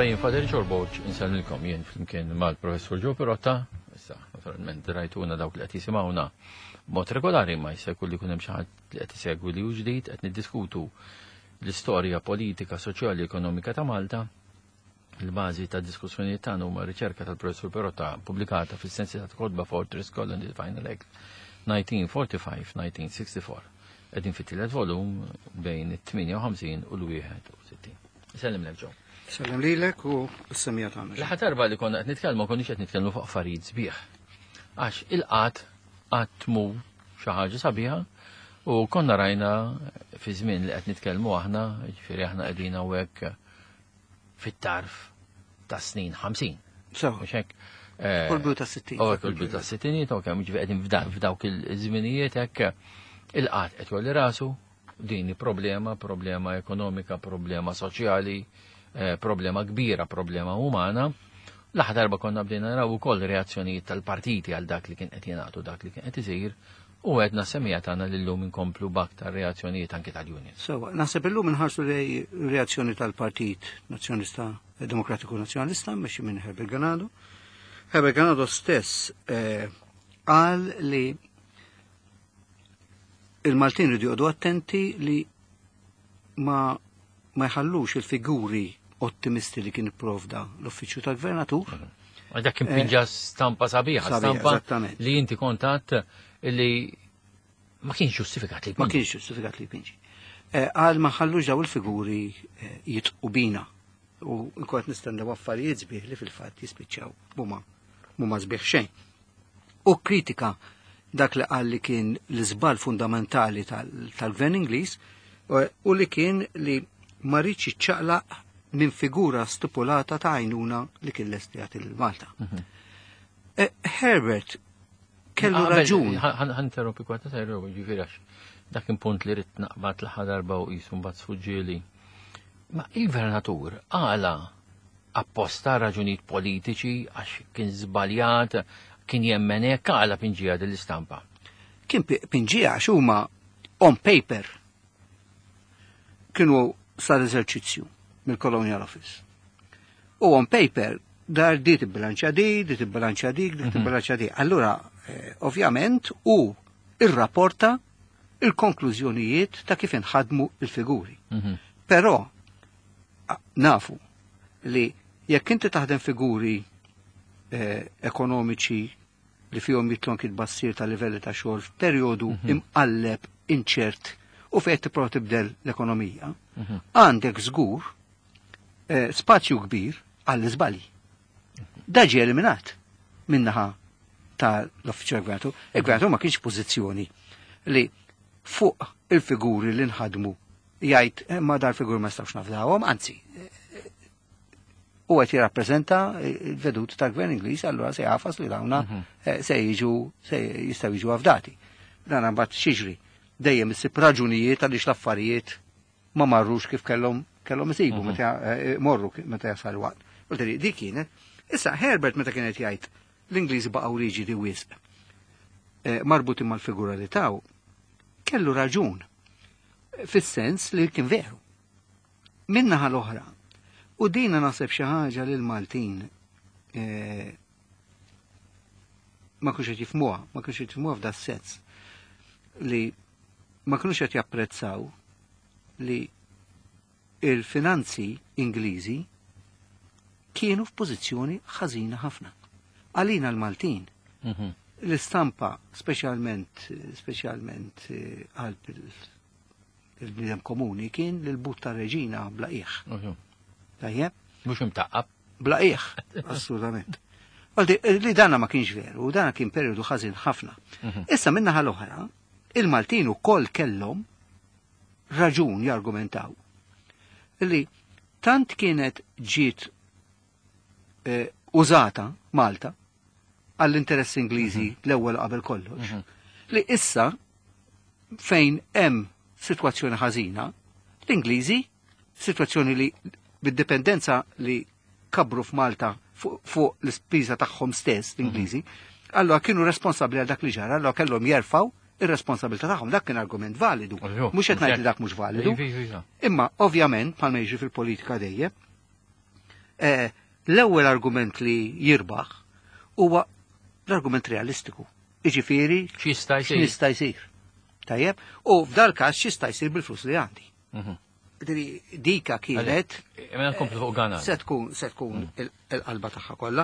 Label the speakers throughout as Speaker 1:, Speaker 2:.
Speaker 1: jien Fader Ġorboġ insellilkom jien flimkien mal-Professur Ġo Pirotta, issa naturalment rajtuna dawk li qed jisimgħuna b'mod regolari ma jista' jkun li jkun hemm xi ħadd li qed isegwi li hu ġdid qed niddiskutu l-istorja politika, soċjali, ekonomika ta' Malta. Il-bażi ta' diskussjonijiet tagħna huma riċerka tal-Professur Pirotta pubblikata fis-sensi ta' Kodba Fortress Colony Final Act 1945-1964. Qegħdin fit-tielet volum bejn it-58 u l-61. Sellim lek Ġo.
Speaker 2: Sallam lilek u s-semija tagħna.
Speaker 1: L-ħadd darba li konna qed nitkellmu konniex qed nitkellmu fuq affarijiet sbieħ. Għax il-qatt mu xi ħaġa sabiħa u konna rajna fi żmien li qed nitkellmu aħna, jiġifieri aħna qegħdin hawnhekk fit-tarf ta' snin 50. Mhux hekk.
Speaker 2: Kulbu ta' 60.
Speaker 1: Kulbu ta' 60, u kemm jiġifieri qegħdin f'dawk il-żminijiet hekk il-qatt qed jolli rasu, dini problema ekonomika, problema soċjali, problema kbira, problema umana. L-aħħar darba konna bdejna naraw ukoll reazzjonijiet tal-partiti għal dak li kien qed jingħatu, dak li kien qed isir, u għedna semmija tagħna li llum inkomplu b'aktar reazzjonijiet anke tal-Union.
Speaker 2: Naħseb illum inħarsu lej reazzjoni tal-Partit Nazzjonista Demokratiku Nazzjonalista mexxi minn Herbert Ganado. Herbert Ganado stess qal li il-Maltin rridu jgħodu attenti li ma jħallux il-figuri ottimisti li kien ipprovda l-uffiċċju tal-Gvernatur.
Speaker 1: Dak kien pinġa stampa sabiħa, stampa li inti kontat li ma kienx ġustifikat li pinġi.
Speaker 2: Ma kienx ġustifikat li pinġi. Għal ma ħallux daw il-figuri jitqu bina u nkont nistennew affarijiet sbieħ li fil-fatt jispiċċaw mhuma sbieħ xejn. U kritika dak li qal li kien l-iżbal fundamentali tal-Gvern Ingliż u li kien li ma rridx iċċaqlaq minn figura stipulata ta' għajnuna li kien l-estijat il-Malta. Herbert kellu raġun.
Speaker 1: Ħanteropi kwata ta' ġifirax. Dak punt li rrit naqbad l-ħa darba u jisum bat sfuġġieli. Ma il-Gvernatur għala apposta raġunijiet politiċi għax kien żbaljat, kien jemmenek għala pinġija dell-istampa.
Speaker 2: Kien pinġija għax huma on paper kienu sar eżerċizzju mill-Colonial Office. U on paper dar dit il-bilanċa dit il-bilanċa dik. Allura, ovvjament, u irrapporta il-konklużjonijiet ta' kif inħadmu il-figuri. Però nafu li jekk inti taħdem figuri ekonomiċi li fihom jitlonk il-bassir ta' livelli ta' xogħol f'perjodu imqalleb, inċert u fejn tipprova tibdel l-ekonomija, għandek żgur spazju kbir għall-iżbalji. Da ġie eliminat minnaħa tal-Uffiċċju Gvernatur. Il-Gvernatur ma kienx pożizzjoni li fuq il-figuri li nħadmu jgħid ma dal-figuri ma stawx nafdawhom, anzi u għet jirrapprezenta il-vedut tal-Gvern Ingliż, allura se jafas li dawna se jistaw jiġu għafdati. Dan għambat xiġri, dejjem issib raġunijiet għaliex l-affarijiet ma marrux kif kellhom isibu, morru meta jasal waqt. Ulteri, di kienet, issa Herbert meta kienet jgħid l-Ingliżi baqgħu riġidi wisq marbuti mal-figura li taw, kellu raġun, fis-sens li kien veru. Minnaħa l-oħra, u dina naħseb xi ħaġa lil Maltin ma kienx qed jifhmuha f'da s-sens li ma kienux qed japprezzaw li il-finanzi Ingliżi kienu f'pożizzjoni ħażina ħafna. Għalina l-Maltin l-istampa speċjalment għal il-bniedem komuni kien l-but ta' reġina blaqieħ. Tajjeb?
Speaker 1: Mhux imtaqqab.
Speaker 2: Blaqieħ, assolutament. Li dana ma kienx veru, u dana kien periodu ħażin ħafna. Issa minnaħa l-oħra, il-Maltin ukoll kellhom raġun jargumentaw li tant kienet ġiet użata Malta għall-interess Ingliżi l-ewwel qabel kollox, li issa fejn hemm sitwazzjoni ħażina, l-Ingliżi sitwazzjoni li bid-dipendenza li kabru f'Malta fuq l-ispiża tagħhom stess l-Ingliżi, allora kienu responsabbli għal dak li ġara, allora kellhom jerfgħu ir-responsabilità tagħhom. Dak kien argument validu. Mhux qed ngħid li dak mhux validu. Imma ovvjament bħalma jiġri fil-politika dejjem L-ewwel argument li jirbaħ huwa l-argument realistiku. Iġifieri x'nista' jsir. Tajjeb, u f'dal każ x'jista' jsir bil-flus li għandi. Dika kienet se tkun il-qalba tagħha kollha.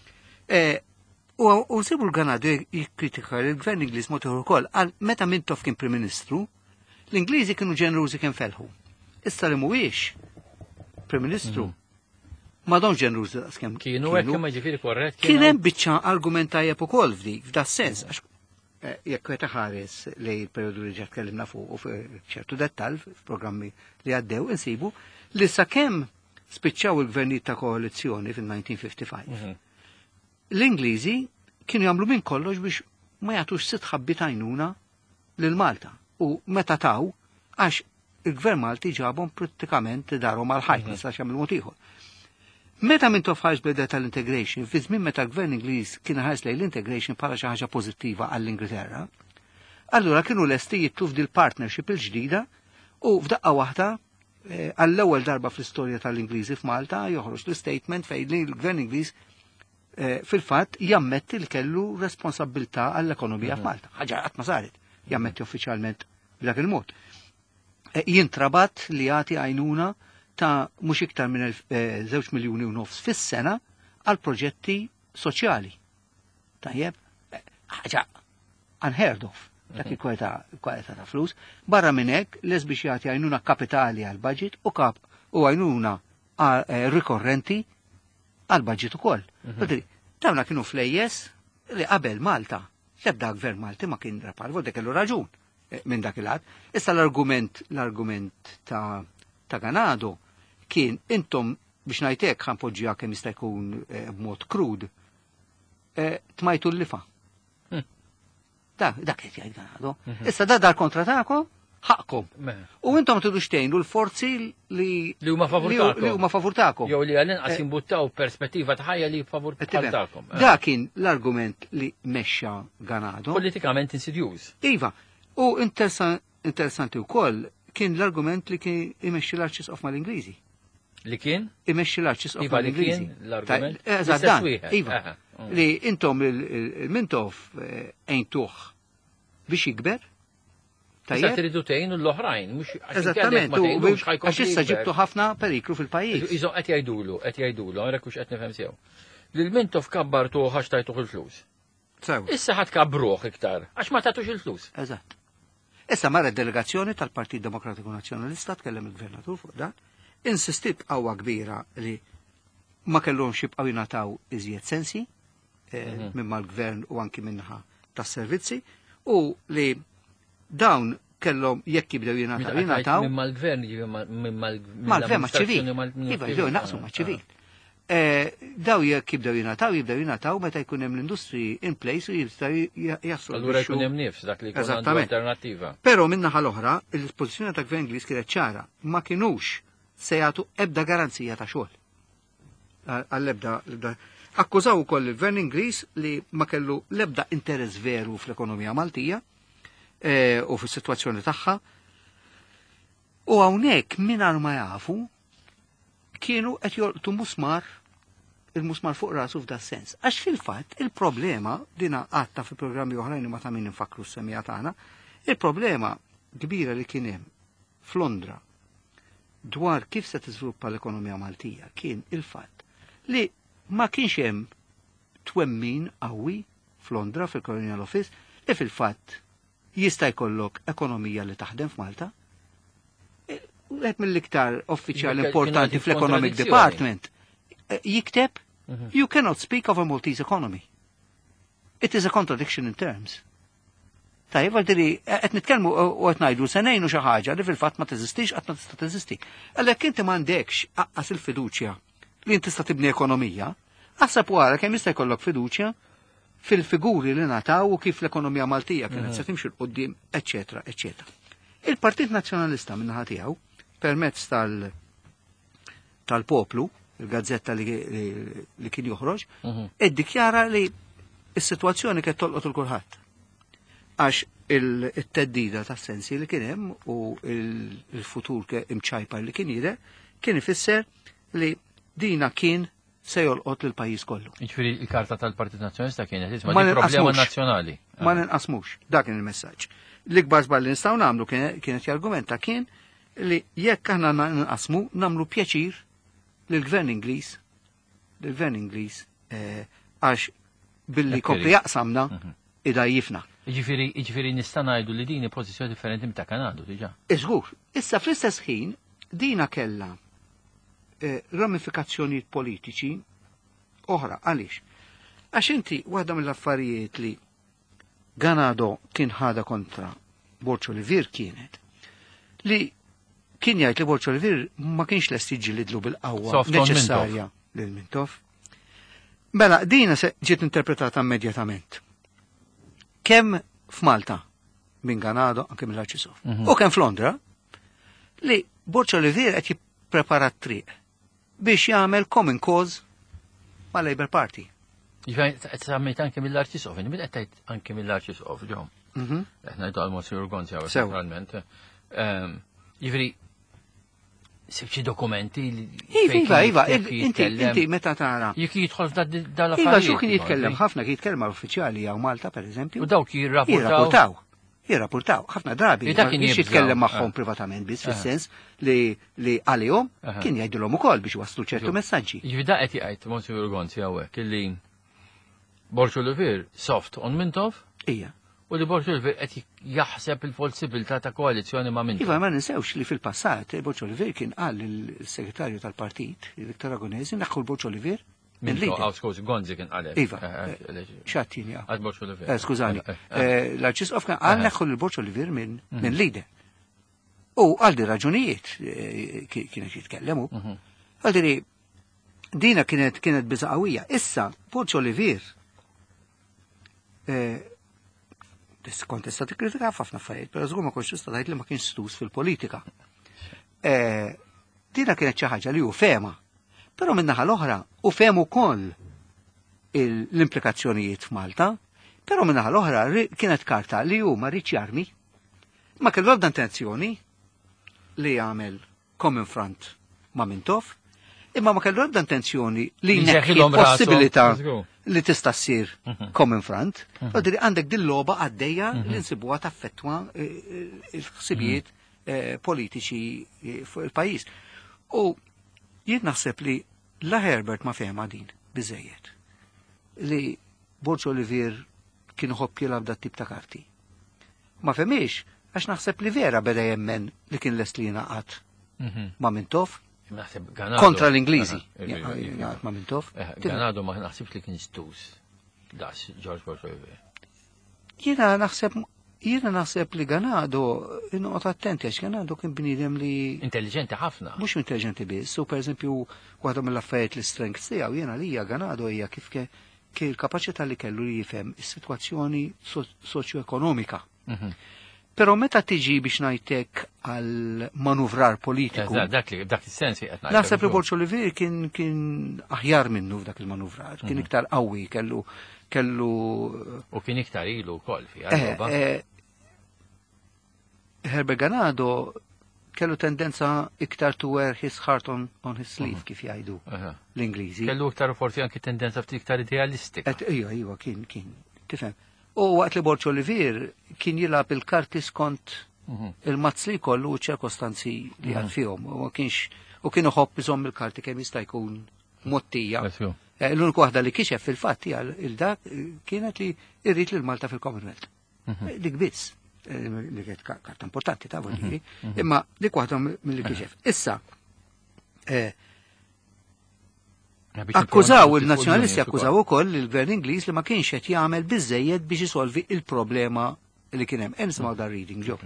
Speaker 2: U nsibu l-Ganadu jikkritika l-Gvern Ingliż mod ukoll għal meta Mintoff kien Prim Ministru, l-Ingliżi kienu ġenerużi kemm felħu. Issa li mhuwiex Prim Ministru m'għadhomx ġenerużi daqskemm
Speaker 1: kienu hekk ma ġifieri korrett.
Speaker 2: Kien hemm biċċa argument tajjeb ukoll f'da sens għax jekk qed ħares li l-perjodu li ġa tkellimna fuq u f'ċertu dettall f'programmi li għaddew insibu li sakemm spiċċaw il-gvernijiet ta' koalizzjoni fil-1955. L-Ingliżi kienu jagħmlu minn kollox biex ma jagħtux sitt ħabbi għajnuna lil Malta u meta taw għax il-Gvern Malti ġabhom prattikament darhom għal ħajt ma jistax jagħmlu mod ieħor. Meta Mintoff ħarġ beda tal-integration, fi żmien meta l-Gvern Ingliż kien ħares lejn l-integration bħala xi ħaġa pożittiva għall-Ingilterra, allura kienu lesti jitlu f'dil partnership il-ġdida u f'daqqa waħda għall-ewwel darba fl-istorja tal-Ingliżi f'Malta joħroġ l-statement fejn l-Gvern Ingliż fil-fatt jammetti li kellu responsabilità għall-ekonomija f'Malta. Ħaġa qatt ma saret, jammetti uffiċjalment b'dak il-mod. Jintrabat li jagħti għajnuna ta' mhux iktar minn 2 miljuni u nofs fis-sena għal proġetti soċjali. Tajjeb, ħaġa unheard of, dak il-kwalità ta' flus. Barra minn hekk les biex jagħti għajnuna kapitali għal budget u għajnuna rikorrenti għal budget ukoll. Dawna kienu flejjes li qabel Malta. L-ebda gvern Malti ma kien rapal, vodek kellu raġun minn dak il-għad. Issa l-argument ta' Ganado kien intom biex ngħidlek ħanpoġġiha kemm jista' jkun b'mod krud tmajtu l-lifa. Dak qed jgħid Ganado. Issa dar kontra tagħkom ħaqkom. U intom tidux tgħinu l-forzi li huma favur tagħkom.
Speaker 1: Jew li għal-inqas jimbuttaw perspettiva ta' ħajja li favur tagħkom.
Speaker 2: Da kien l-argument li mexxa Ganado.
Speaker 1: Politikament insidjuż.
Speaker 2: Iva, u interessanti wkoll kien l-argument li kien imexxi l-Arċisqof mal-Ingliżi.
Speaker 1: Li kien?
Speaker 2: Imexxi l-Arċisqof mal-Ingliżi.
Speaker 1: L-argument?
Speaker 2: Eżatt, iva. Li intom il-Mintoff ejntuh biex jikber.
Speaker 1: Issa tridu tgħinu l-oħrajn, mhux
Speaker 2: eżattament, għax issa ġibtu ħafna periklu fil-pajjiż.
Speaker 1: Iżo qed jgħidulu, għarek mhux qed nifhem sew. Lil Mintoff kabbartu ħax tajtuh il-flus. Issa ħadd kabbruh iktar, għax ma tagħtux il-flus.
Speaker 2: Eżatt. Issa mara d-delegazzjoni tal-Partit Demokratiku Nazzjonalista tkellem il-Gvernatur fuq dan, insistit qawwa kbira li ma kellhomx jibqgħu jingħataw iżjed sensi minn mal-Gvern u anki minnaħa tas-servizzi u li dawn kellhom jekk jibdew jingħataw.
Speaker 1: Minn mal-Gvern
Speaker 2: mal-Gvern maċ-ċivil. Iva jibdew naqsu maċ-ċivil. Daw jekk jibdew jingħataw meta jkun hemm l-industri in place u jibdew jaslu.
Speaker 1: Allura jkun hemm nifs dak li jkun għandu alternattiva.
Speaker 2: Però min-naħa l-oħra, il-pożizzjoni ta' Gvern Ingliż kienet ċara, ma kinux se jagħtu ebda garanzija ta' xogħol. Għall-ebda akkużaw ukoll il-Gvern Ingliż li ma kellu l-ebda interess veru fl-ekonomija Maltija u fis-sitwazzjoni tagħha. U hawnhekk mingħajr ma jafu kienu qed jolqtu il-musmar fuq rasu f'da sens. Għax fil-fatt il-problema dina għatta fi programmi oħrajn ma ta' min infakru s-semija tagħna, il-problema kbira li kien hemm f'Londra dwar kif se tiżviluppa l-ekonomija Maltija kien il-fatt li ma kienx hemm twemmin qawwi f'Londra fil-Colonial Office li fil-fatt jista' jkollok ekonomija li taħdem f'Malta. Wieħed mill-iktar uffiċjali importanti fl-Economic Department jikteb you cannot speak of a Maltese economy. It is a contradiction in terms. Tajjeb għaldiri qed nitkellmu u qed ngħidu se ngħinu xi ħaġa li fil-fatt ma teżistix qatt ma tista' teżisti. Għalhekk inti m'għandekx aqqas il-fiduċja li inti tista' tibni ekonomija, aħseb wara kemm jista' jkollok fiduċja fil-figuri li nataw u kif l-ekonomija Maltija kienet se timxi l-qoddim, eċetera, eċetera. Il-Partit Nazzjonalista minnaħa tiegħu permezz tal-Poplu, il-gazzetta li kien joħroġ, iddikjara li s-sitwazzjoni kien tolqot il-kulħadd. Għax il-teddida ta' sensi li kien hemm u il-futur imċajpar li kien jidher kien ifisser li dina kien se jolqot l-pajjiż kollu.
Speaker 1: Ġifieri il-Karta tal-Partit Nazzjonalista kienet isma'
Speaker 2: Ma
Speaker 1: di problema
Speaker 2: ninqasmux.
Speaker 1: nazzjonali.
Speaker 2: Ma ninqasmux, dak kien il-messaġġ. L-ikbar żball li nistgħu nagħmlu kienet jargumenta kien li jekk aħna nqasmu nagħmlu pjaċir lill-Gvern Ingliż għax billi kompli jaqsamna idajjifna.
Speaker 1: Ġifieri nista' ngħidu li din pożizzjoni differenti ta' Kanadu diġà.
Speaker 2: Iżgur, issa fl-istess ħin dina kellha ramifikazzjonijiet politiċi oħra. Għaliex? Għax inti waħda mill-affarijiet li Ganado kien ħada kontra Borċ Olivier kienet li kien jgħid li Borċ Olivier ma kienx lest jiġġielidlu bil-qawwa neċessarja lil Mintoff. Mela, dina ġiet interpretata immedjatament. Kemm f'Malta minn Ganado anke mill-Arċisov. U kemm f'Londra li Borċ Olivier qed jipprepara t-triq biex jagħmel common cause ma' Labour Party.
Speaker 1: Sammejt anke mill-Arċisov, min qed tgħid anke mill-Arċisov ġew. Qed ngħidu għal Monsignor Gonzi hawn naturalment. Jiġri xi dokumenti li
Speaker 2: Iva, inti meta tara.
Speaker 1: Jekk jidħol dal-affarijiet.
Speaker 2: Iva, xu kien jitkellem ħafna kien jitkellem uffiċjali jew Malta pereżempju.
Speaker 1: U dawk
Speaker 2: jirrapportaw ħafna drabi. Biex jitkellem magħhom privatament biss fis-sens li għalihom kien jgħidulhom ukoll biex waslu ċertu messaġġi.
Speaker 1: Jiġri da qed jgħid Monsignor Gonzi hawnhekk illi Borċ Olivier soft on Mintoff.
Speaker 2: Ija.
Speaker 1: U li Borċ Olivier qed jaħseb il-possibilità ta' koalizzjoni ma' Mintoff.
Speaker 2: Iva, ma ninsewx li fil-passat Borċ Olivier kien qal il-segretarju tal-partit, Viktor Agonesi, naħħu l-Borċ Olivier.
Speaker 1: Skużi, Gonzi kien qal.
Speaker 2: Iva, xattini.
Speaker 1: Għad Borċ Olivier.
Speaker 2: Skużani. L-Arċisqof kien qal naħħu l-Borċ Olivier minn lider. U għal di raġunijiet kienet jitkellemu. Għal di dina kienet biża qawwija. Issa, Borċ Olivier kontesta tikkritika ħafna affarijiet, però żgur ma kontx tista' tgħid li ma kienx stus fil-politika. Dina kienet xi ħaġa li hu fehma, però min-naħa l-oħra u fehem ukoll l-implikazzjonijiet f'Malta, però min-naħa l-oħra kienet karta li hu ma rridx jarmi, ma kellu ebda intenzjoni li jagħmel common front ma' Mintoff, imma ma kellu ebda intenzjoni li jneħħi l-possibilità li tista' ssir common front, u diri għandek dil-logħba għaddejja li nsibuha taffettwa il-ħsibijiet politiċi fuq il-pajjiż. U jien naħseb li la Herbert ma fehma din biżejjed li Borċ Olivier kien iħobb jilgħab dat tip ta' karti. Ma femiex għax naħseb li vera beda jemmen li kien lest li jingħaqad ma' Mintoff kontra l-Ingliżi. Ma' Mintoff.
Speaker 1: Ganado ma naħsibx li kien stus. Das George Borċ Olivier.
Speaker 2: Jiena naħseb li Ganado inqgħod attenti għax Ganado kien bniedem li
Speaker 1: intelligenti ħafna.
Speaker 2: Mhux intelligenti biss, u pereżempju waħda mill-affarijiet l-strengths tiegħu jiena li hija Ganado hija kif il-kapaċità li kellu li jifhem is-sitwazzjoni soċjo-ekonomika. Però meta tiġi biex ngħidlek għal manuvrar politiku.
Speaker 1: Dak is-sens qed ngħid.
Speaker 2: Naħseb li Borċ Olivier kien aħjar minnu f'dak il-manuvrar, kien iktar qawwi, kellu
Speaker 1: u kien iktar ilu wkoll fiha.
Speaker 2: Herbert Ganado kellu tendenza iktar to wear his heart on his sleeve kif jgħidu l-Ingliżi.
Speaker 1: Kellu iktar forsi anke tendenza ftit iktar idealistika.
Speaker 2: Iva, kien tifhem. U waqt li Borċ Olivier kien jilgħab il-karti skont il-mazz li kollu u ċirkostanzi li għal fihom. U kienu ħobb iżomm il-karti kemm jista' jkun mottija. L-unika waħda li kixef fil-fatt il-dak kienet li irrid lil Malta fil-Commonwealth. Dik biss. Li kienet karta importanti ta' voliri. Imma dik waħda mill-li kixef. Issa, akkużaw il-nazzjonalisti akkużaw ukoll il-Gvern Ingliż li ma kienx qed jagħmel biżejjed biex isolvi il-problema li kien hemm. Nisimgħu dar reading ġew.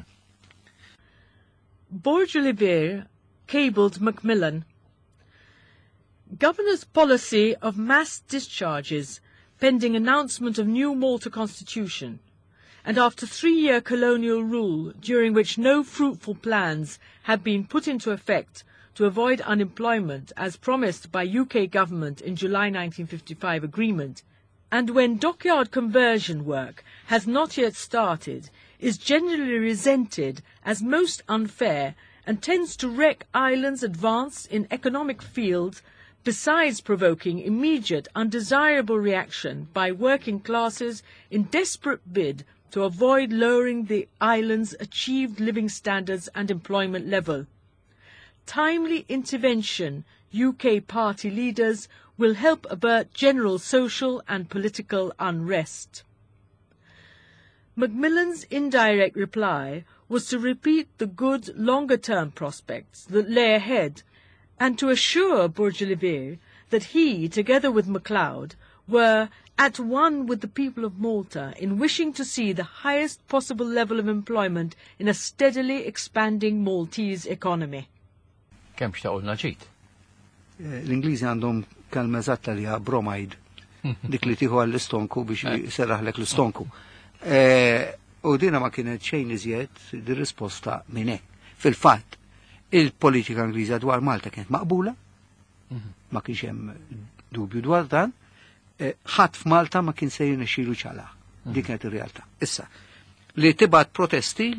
Speaker 3: Borge Olivier cabled Macmillan. Governor's policy of mass discharges pending announcement of new Malta constitution, and after 3-year colonial rule during which no fruitful plans had been put into effect to avoid unemployment as promised by UK government in July 1955 agreement, and when dockyard conversion work has not yet started, is generally resented as most unfair and tends to wreck Ireland's advance in economic fields besides provoking immediate undesirable reaction by working classes in desperate bid to avoid lowering the island's achieved living standards and employment level. Timely intervention, UK party leaders, will help avert general social and political unrest. Macmillan's indirect reply was to repeat the good longer-term prospects that lay ahead and to assure Bourg-Olivier that he, together with MacLeod, were at one with the people of Malta in wishing to see the highest possible level of employment in a steadily expanding Maltese economy.
Speaker 1: Kemm xtaqulna ġid.
Speaker 2: L-Ingliżi għandhom kelma eżatta li hija bromide. Dik li tieħu għall-istonku biex serraħlek l-istonku. U dina ma kienet xejn iżjed dir-risposta minn hekk. Fil-fatt, il-politika Ingliża dwar Malta kienet maqbula, ma kienx hemm dubju dwar dan, ħadd f'Malta ma kien se jirnexxielu ċala. Dik kienet ir-realtà. Issa, li tibgħat protesti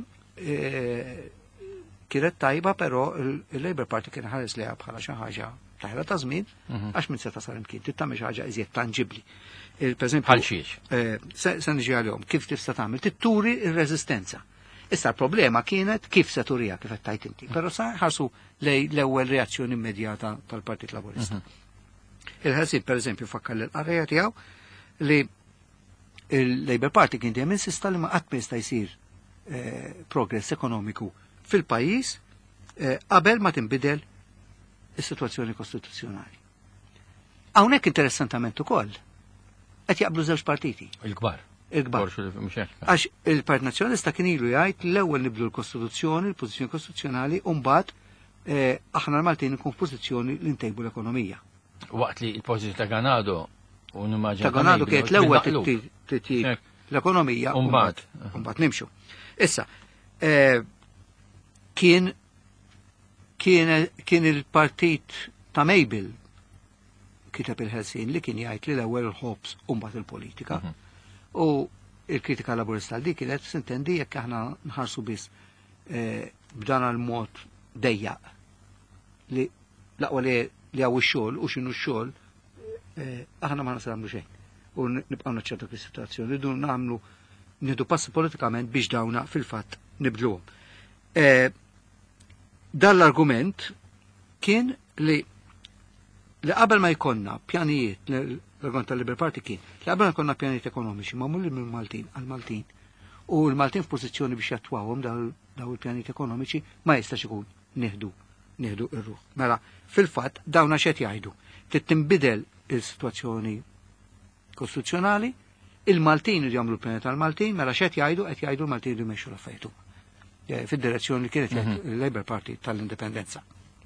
Speaker 2: kienet tajba, però il-Labour Party kien ħares liha bħala xi ħaġa taħra ta' żmien, għax minn se tasal imkien, tittamel xi ħaġa iżjed tanġibbli.
Speaker 1: Bħal xiex.
Speaker 2: Se niġi għalihom, kif tista' tagħmel? Titturi r-reżistenza. Issa l-problema kienet kif se turija kif qed tajt inti, però sa ħarsu lej l-ewwel reazzjoni immedjata tal-Partit Laburista. Il-ħarsib pereżempju fakkar l-qarrejja tiegħu li il-Labour Party kien dejjem insista li ma qatt ma jista' jsir progress ekonomiku fil-pajjiż qabel ma tinbidel is-sitwazzjoni kostituzzjonali. Hawnhekk interessantament ukoll qed jaqblu żewġ partiti.
Speaker 1: Il-kbar.
Speaker 2: Il-kbar. Għax il-Partit Nazzjonalista kien ilu jgħid l-ewwel nibdu l-Kostituzzjoni, l-pożizzjoni kostituzzjonali, u mbagħad aħna l-Maltin nkun f'pożizzjoni li ntejbu l-ekonomija. Waqt
Speaker 1: li l-pożizzjoni ta' Ganado u nimmaġin.
Speaker 2: Ta' Ganado kienet l-ewwel titjib l-ekonomija u mbagħad nimxu. Issa, kien il-partit ta' Mabel kiteb il-ħelsin li kien jgħid li l-ewwel il-ħobs u mbagħad il-politika. U il-kritika laburista għal dik kienet sintendi jekk aħna nħarsu biss b'dan għal-mod dejjaq li laqwa li għaw ix-xogħol u x'inhu x-xogħol aħna ma nagħmlu xejn. U nibqgħu naċċertu fis-sitwazzjoni li dun nagħmlu nieħdu passi politikament biex dawna fil-fatt nibdluhom. Dan l-argument kien li qabel ma jkollna pjanijiet l-argument tal-Labour Party kien li qabel ma jkollna pjanijiet ekonomiċi magħmulin minn Maltin għal Maltin u l-Maltin f'pożizzjoni biex jattwawhom daw il-pjanijiet ekonomiċi ma jistax ikun nieħdu r-ruħ. Mela fil-fatt dawna x'qed jgħidu. Tinbidel is-sitwazzjoni kostituzzjonali, il-Maltin irid jagħmlu l-pjanijiet tal-Maltin, mela x'qed jgħidu l-Maltin irid jmexxu l-affarijiet fid-direzzjoni li kienet il-Labour Party tal-indipendenza.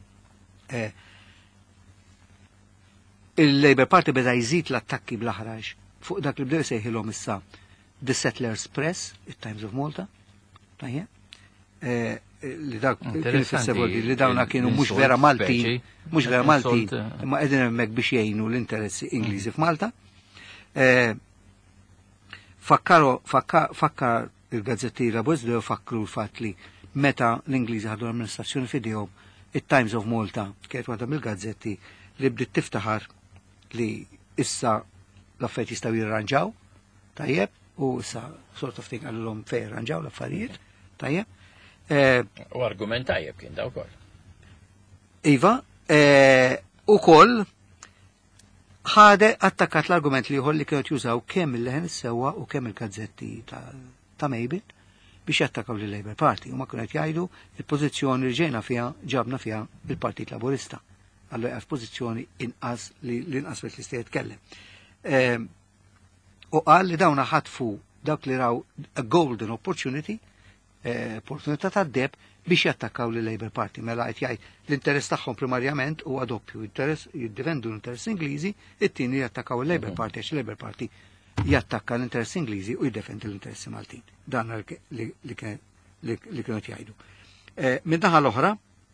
Speaker 2: Il-Labour Party beda jżid l-attakki bl-aħraġ fuq dak li bdew jsejħilhom issa The Settlers Press, it-Times of Malta, li dak kien fis-sebodi li dawna kienu mhux vera Maltin, imma qegħdin hemmhekk biex jgħinu l-interessi Ingliżi f'Malta. Fakkar il-gazzetti Laburista dew fakkru l-fatt li meta l-Ingliżi ħadu l-amministrazzjoni f'idejhom, it-Times of Malta kienet waħda mill-gazzetti li bdiet tiftaħar li issa l-affarijiet jistgħu jirranġaw, tajjeb, u issa sort of thing għallhom fejn jirranġaw l-affarijiet, tajjeb.
Speaker 1: U argument tajjeb kien daw ukoll.
Speaker 2: Iva, ukoll ħade attakkat l-argument li ieħor li kienu jużaw kemm il-leħen is-sewwa u kemm il-gazzetti ta' Mabel biex jattakaw li Labour Party u ma kienu qed jgħidu il-pożizzjoni li ġejna fiha ġabna fiha il-Partit Laburista. Allora għaf pożizzjoni inqas li inqas li se jitkellem. U qal li dawna ħatfu dawk li raw a golden opportunity, opportunità ta' deb biex jattakkaw li Labour Party. Mela qed jgħid l-interess tagħhom primarjament huwa doppju, jiddefendu l-interess Ingliżi, it-tieni jattakkaw il-Labour Party għax il-Labour Party jattakka l-interess Ingliżi u jiddefendi l-interessi Maltin. Dan li kienu jgħidu. Mid-naħa l-oħra,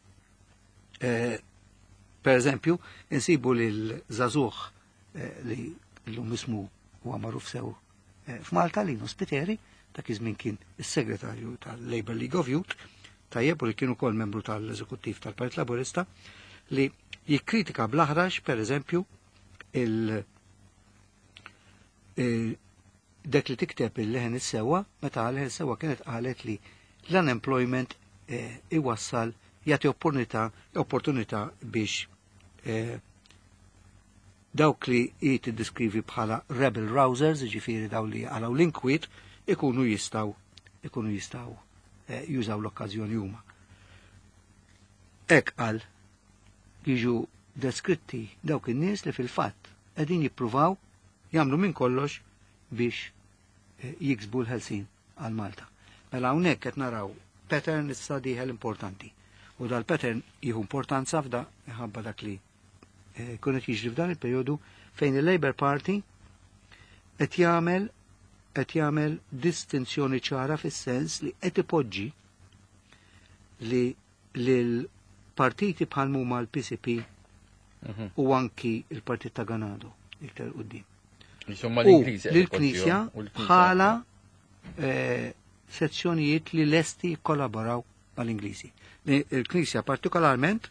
Speaker 2: per eżempju, insibu li l-żagħżugħ li l-lum ismu huwa magħruf sew f'Malta li Spiteri, ta' kizmin kien is-segretarju tal-Labour League of Youth, tajjeb u li kienu kol membru tal-eżekuttiv tal-Partit Laburista, li jikkritika blaħrax, per eżempju, dak li tikteb il-leħen is-sewa, meta leħen is-sewa kienet qalet li l-unemployment iwassal jagħti opportunità biex dawk li tiddiskrivi bħala rebel rousers, ġifieri daw li għalaw l-inkwiet, ikunu jistaw jużaw l-okkażjoni huma. Hekk qal jiġu deskritti dawk in-nies li fil-fatt qegħdin jippruvaw jagħmlu minn kollox biex jiksbu l-ħelsin għal Malta. Mela hawnhekk qed naraw pattern issa dieħel importanti. U dal-pattern jieħu importanza f'da ħabba dak li kunet jiġri f'dan il-perjodu fejn il-Labour Party qed jagħmel distinzjoni ċara fis-sens li qed ipoġġi li l-partiti bħal huma l-PCP u anki il-Partit ta' Ganado iktar quddiem. L-Knisja bħala sezzjonijiet li lesti kollaboraw mal-Ingliżi. Il-Knisja partikolarment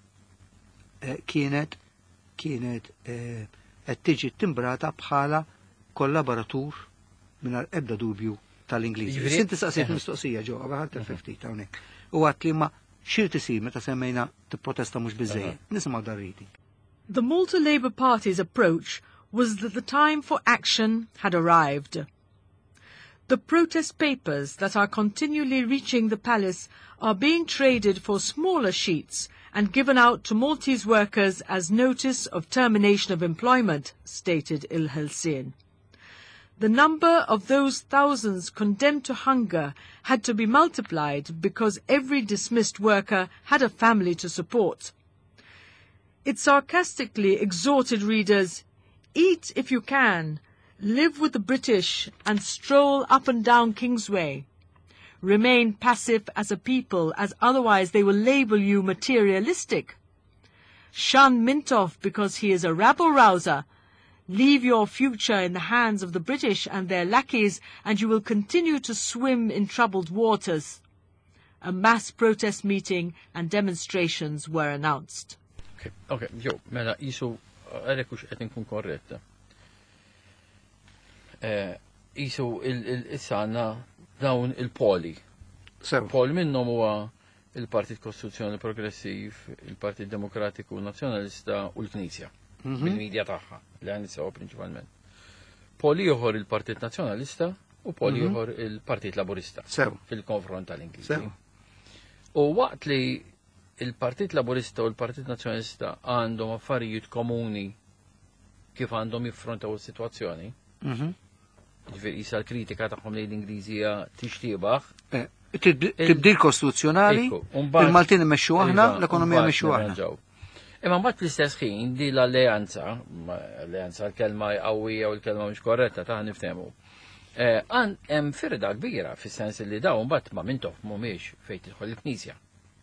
Speaker 2: kienet qed tiġi timbrata bħala kollaboratur mingħajr ebda dubju tal-Ingliżi. Inti saqsiet mistoqsija ġo, għabaħat il-50 hawnhekk. U għadt li ma xir tisir meta semmejna tipprotesta mhux biżejjed. Nisimgħu dar-reading.
Speaker 3: The Malta Labour Party's approach was that the time for action had arrived. The protest papers that are continually reaching the palace are being traded for smaller sheets and given out to Maltese workers as notice of termination of employment, stated Il-Helsin. The number of those thousands condemned to hunger had to be multiplied because every dismissed worker had a family to support. It sarcastically exhorted readers, "Eat if you can, live with the British and stroll up and down Kingsway. Remain passive as a people, as otherwise they will label you materialistic. Shun Mintoff because he is a rabble-rouser. Leave your future in the hands of the British and their lackeys, and you will continue to swim in troubled waters." A mass protest meeting and demonstrations were announced.
Speaker 1: Okay, ġew, mela jisu għalek ux qed inkun korretta. Jisu il-sanna dawn il-poli. Pol minnhom huwa il-Partit Kostituzzjonali Progressiv, il-Partit Demokratiku Nazzjonalista u l-Knisja. Bil-medja tagħha li għan nisaw prinċipalment. Pol ieħor il-Partit Nazzjonalista u pol ieħor il-Partit Laburista fil-konfront tal-Ingliżi. U waqt li il-Partit Laburista u l-Partit Nazzjonalista għandhom affarijiet komuni kif għandhom jiffrontaw is-sitwazzjoni. Ġifieri isa l-kritika tagħhom lejn l-Ingliżija tixtiebaħ.
Speaker 2: Tibdil kostituzzjonali, il-Maltin imexxu aħna, l-ekonomija imexxu aħna.
Speaker 1: Imma mbagħad fl-istess ħin di l-alleanza l-kelma qawwija u l-kelma mhux korretta ta' niftehmu. Hemm firda kbira fis-sens li dawn mbagħad ma mintof mhumiex fejn tidħol il-Knisja.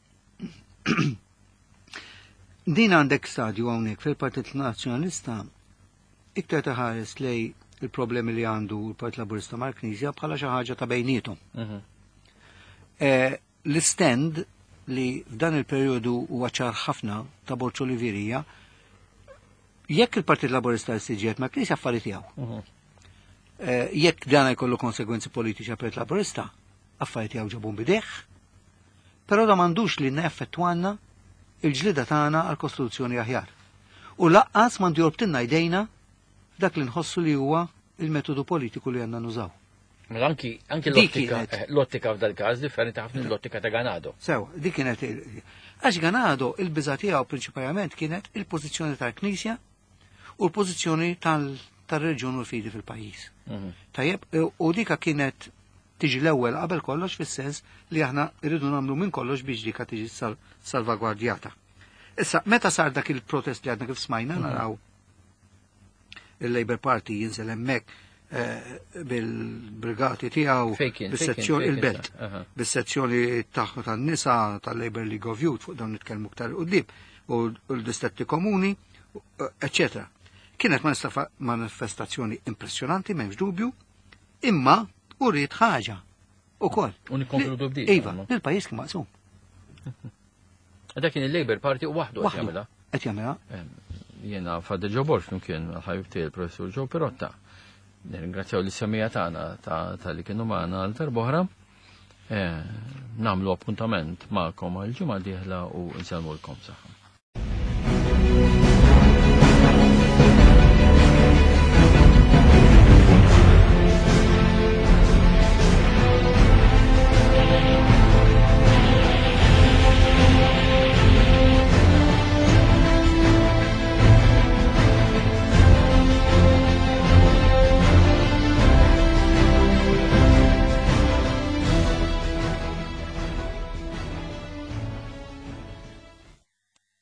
Speaker 2: Din għandek stadju hawnhekk fil-Partit Nazzjonalista iktar taħares lej il-problemi li għandu l-Partit Laburista mal-Knisja bħala xi ħaġa ta' bejnietom. L-istend li f'dan il-perjodu huwa ċar ħafna ta' Borċ Oliverija, jekk il-Partit Laburista jsiġiet mal-Knisja affarijiet tiegħu. Jekk dan jkollu konsegwenzi politiċi għal-Partit Laburista, affarijiet tiegħu ġabhom bideħ, però da m'għandux li neffettwanna il-ġlida tagħna għall-Kostituzzjoni aħjar. U laqqas m'għandu jorbtilna jdejna dak li nħossu li huwa il-metodu politiku li għandna nużaw.
Speaker 1: Mela anki l-ottika f'dal każ differenti ħafna l-ottika ta' Ganado.
Speaker 2: Sew, dik kienet għax Ganado il-biża tiegħu prinċipalment kienet il-pożizzjoni tal-Knisja u l-pożizzjoni tal-reġjun u l-fidi fil-pajjiż. Tajjeb, u dika kienet tiġi l-ewwel qabel kollox fis-sens li aħna rridu nagħmlu minn kollox biex dika tiġi salvagwardjata. Issa, meta sar dak il-protest li għadna kif smajna naraw il-Labour Party jinżel hemmhekk bil-brigati tiegħu bis-sezzjoni il-belt, bis-sezzjoni tagħha tan-nisa tal-Labour League of Youth fuq dawn nitkellmu aktar quddiem u l-distretti komuni, eċċetera. Kienet manifestazzjoni impressjonanti m'hemmx dubju, imma uriet ħaġa ukoll.
Speaker 1: U nikkonkludu b'dik.
Speaker 2: Iva, il-pajjiż kien maqsum.
Speaker 1: Dak kien il-Labour Party u waħdu qed jagħmilha.
Speaker 2: qed jagħmilha.
Speaker 1: Jiena Fader Ġo Borfnu kien ħabib tiegħi il-Professur Ġo Pirotta. Nirringrazzjaw l-semija tagħna tal-li kienu magħna għal darb'oħra. Nagħmlu appuntament magħkom għal ġimgħa dieħla u nsemmu lkom saħħa.